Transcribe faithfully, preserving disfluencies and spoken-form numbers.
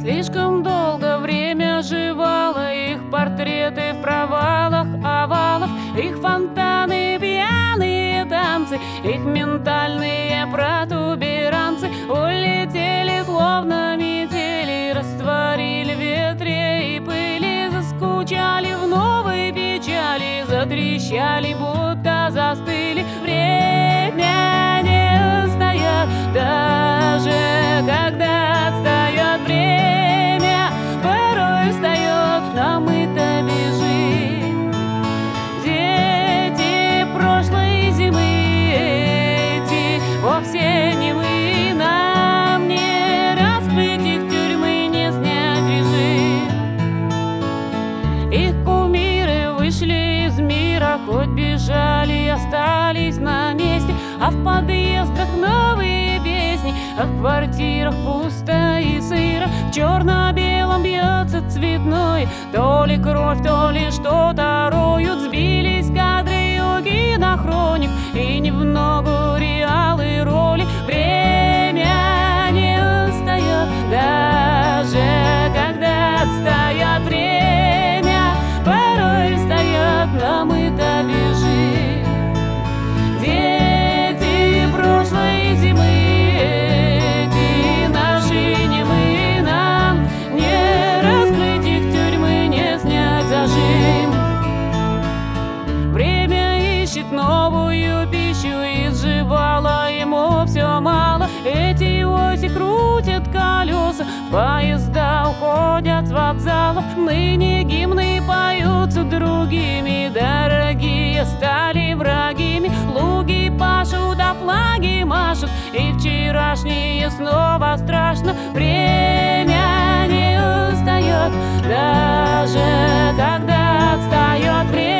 Слишком долго время жевало их портреты в провалах овалов, их фонтаны, пьяные танцы, их ментальные протуберанцы улетели словно метели, растворили в ветре и пыли, заскучали в новой печали, затрещали, будто застыли. Время не устает, даже когда отстает время, порой встает, но мы-то бежим. Дети прошлой зимы эти вовсе не мы, нам не раскрыть их тюрьмы, не снять режим. Их кумиры вышли из мира, хоть бежали, остались на месте, а в подъездах новые песни, а в квартирах пусто и сыро. В черно-белом бьется цветной, то ли кровь, то ли что-то роют. Сбились кадры у кинохроник, и не в ногу реалы роли. Время не устает, даже когда отстает время, порой встает, но мы-то бежим. Дети прошлой зимы эти наши не мы, нам не раскрыть их тюрьмы, не снять зажим. Время ищет новую пищу, изживало ему все мало. Эти оси крутят колеса, поезда уходят с вокзалов. Ныне гимны поются другими, дорогие стали врагими. Луги пашут, а флаги машут, и вчерашнее снова страшно. Время не устает, даже когда отстает время.